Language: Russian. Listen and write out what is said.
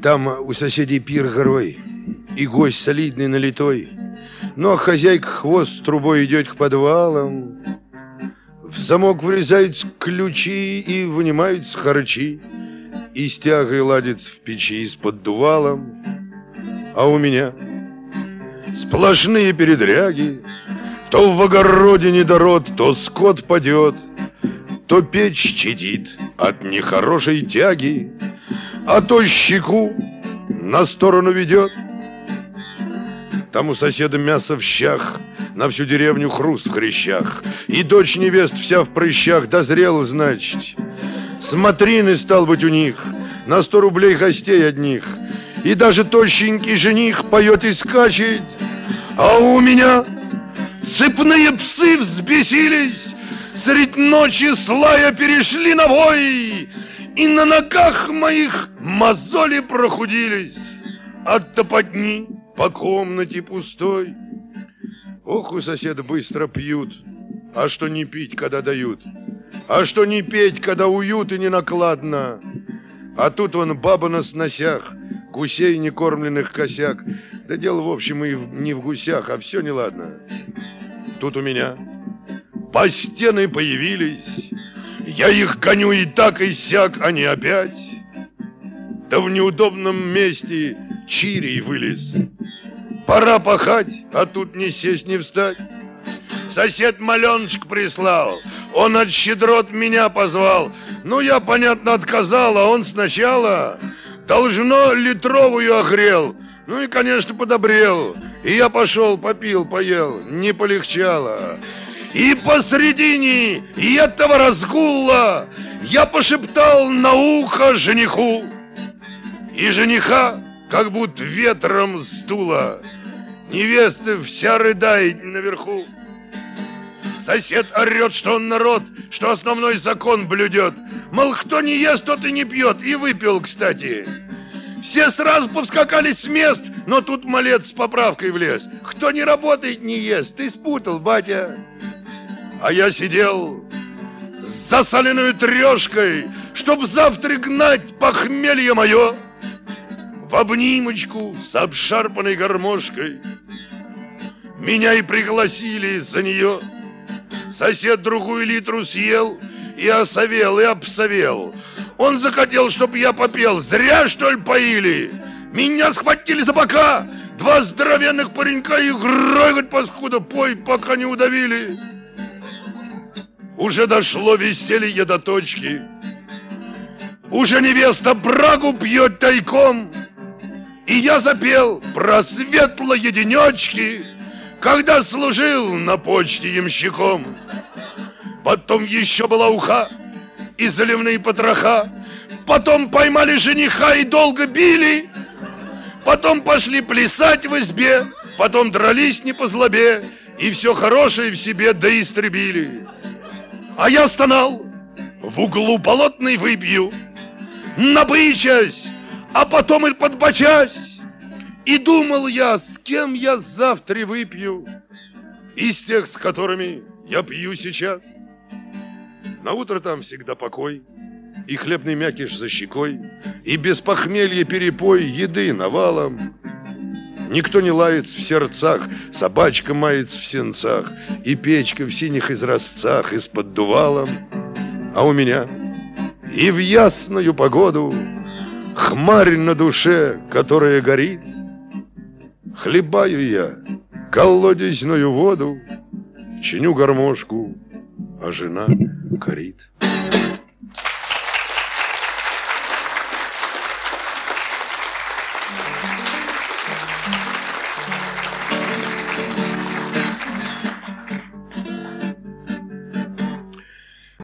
Там у соседей пир горой, и гость солидный налитой. Но хозяйка хвост трубой идет к подвалам. В замок врезаются ключи и вынимаются харчи, и с тягой ладится в печи с поддувалом. А у меня сплошные передряги. То в огороде недород, то скот падет, то печь чадит от нехорошей тяги, а то щеку на сторону ведет. Там у соседа мясо в щах, на всю деревню хруст в хрящах, и дочь невест вся в прыщах дозрела, значит. Смотрины, стал быть, у них на 100 рублей гостей одних, и даже тощенький жених поет и скачет. А у меня цепные псы взбесились, средь ночи слая перешли на вой, и на ногах моих мозоли прохудились от топотни по комнате пустой. Ох, у соседа быстро пьют, а что не пить, когда дают, а что не петь, когда уют и не накладно. А тут вон баба на сносях, гусей некормленных косяк. Да дело, в общем, и не в гусях, а все неладно. Тут у меня по стены появились, я их гоню и так, и сяк, они опять. Да в неудобном месте чирий вылез. Пора пахать, а тут ни сесть, ни встать. Сосед маленочек прислал, он от щедрот меня позвал. Ну, я, понятно, отказал, а он сначала должно литровую огрел. Ну и, конечно, подобрел. И я пошел, попил, поел, не полегчало. И посредине этого разгула я пошептал на ухо жениху. И жениха как будто ветром сдуло. Невеста вся рыдает наверху. Сосед орет, что он народ, что основной закон блюдет. Мол, кто не ест, тот и не пьет. И выпил, кстати. Все сразу повскакали с мест, но тут малец с поправкой влез. Кто не работает, не ест. Ты спутал, батя. А я сидел с засоленной трешкой, чтоб завтра гнать похмелье мое в обнимочку с обшарпанной гармошкой. Меня и пригласили за нее. Сосед другую литру съел и осовел, и обсовел. Он захотел, чтоб я попел. Зря, что ли, поили? Меня схватили за бока 2 здоровенных паренька и грохот, паскуда, пой, пока не удавили. Уже дошло веселье до точки. Уже невеста брагу пьет тайком. И я запел про светлые денечки, когда служил на почте ямщиком. Потом еще была уха и заливные потроха. Потом поймали жениха и долго били. Потом пошли плясать в избе. Потом дрались не по злобе. И все хорошее в себе доистребили. А я стонал в углу болотной выбью, набычась, а потом и подбочась. И думал я, с кем я завтра выпью из тех, с которыми я пью сейчас. На утро там всегда покой, и хлебный мякиш за щекой, и без похмелья перепой, еды навалом. Никто не лается в сердцах, собачка мается в сенцах, и печка в синих изразцах, и с поддувалом. А у меня и в ясную погоду хмарь на душе, которая горит. Хлебаю я колодезную воду, чиню гармошку, а жена корит.